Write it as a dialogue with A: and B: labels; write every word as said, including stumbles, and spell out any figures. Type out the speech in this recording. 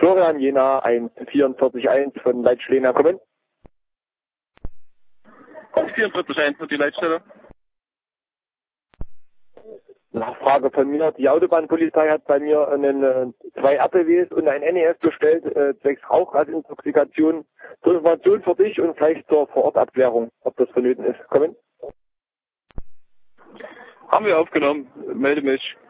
A: Florian Jena eins vier vier eins von Leitstelle Jena kommen.
B: vier vier eins und die Leitstelle.
A: Nachfrage von mir. Die Autobahnpolizei hat bei mir einen, äh, zwei R P Ws und ein N E S bestellt, äh, zwecks Rauchgasintoxikation. Zur Information für dich und gleich zur Vorortabklärung, ob das vonnöten ist. Kommen.
B: Haben wir aufgenommen. Melde mich.